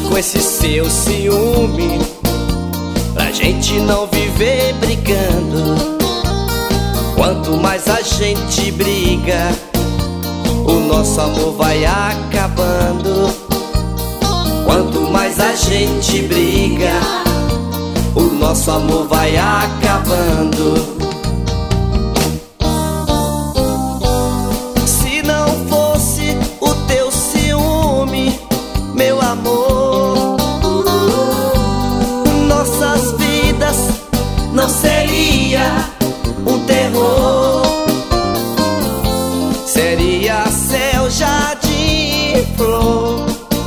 com esse seu ciúme, pra gente não viver brigando. Quanto mais a gente briga, o nosso amor vai acabando. Quanto mais a gente briga, o nosso amor vai acabando. Se não fosse o teu ciúme, meu amor, nossas vidas não seria um terror. Seria céu, jardim e flor.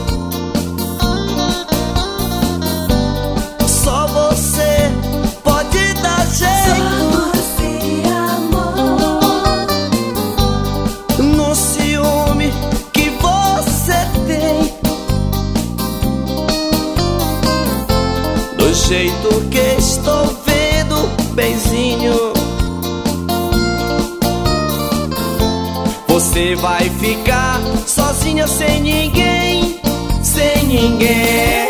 Só você pode dar jeito. Só você, amor. No ciúme que você tem, do jeito que estou vendo, benzinho, você vai ficar sozinha sem ninguém, sem ninguém.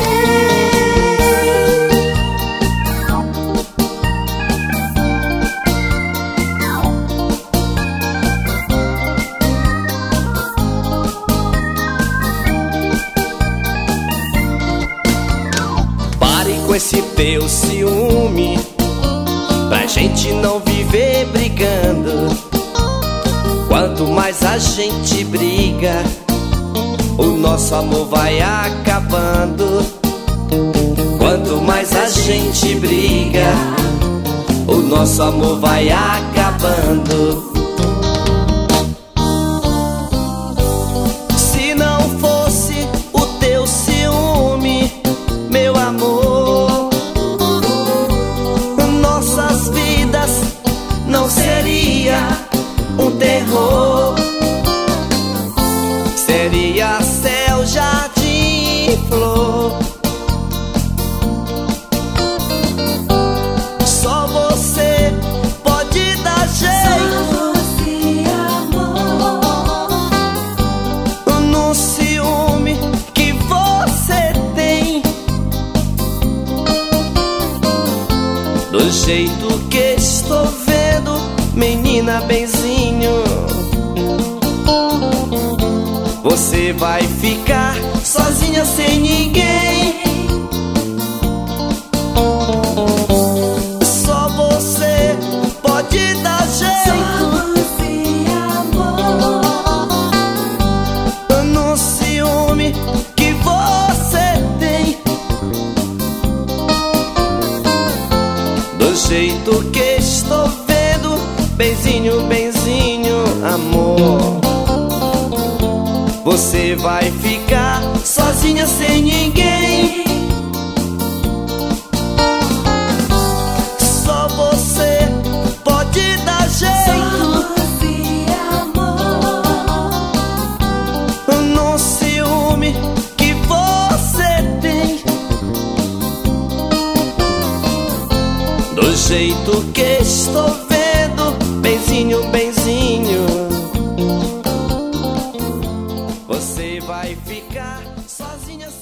Pare com esse teu ciúme, pra gente não viver brigando. Quanto mais a gente briga, o nosso amor vai acabando. Quanto mais a gente briga, o nosso amor vai acabando. Se não fosse o teu ciúme, meu amor, nossas vidas não seria um terror. Seria céu, jardim e flor. Só você pode dar jeito. Só você, amor. No ciúme que você tem, do jeito que estou vendo, menina, benzinho, você vai ficar sozinha sem ninguém. Só você pode dar jeito. Só você, amor. No ciúme que você tem, do jeito que estou vendo, benzinho, benzinho, amor, você vai ficar sozinha sem ninguém. Só você pode dar jeito. Só você, amor. No ciúme que você tem, do jeito que estou vendo, benzinho, benzinho, você vai ficar sozinha.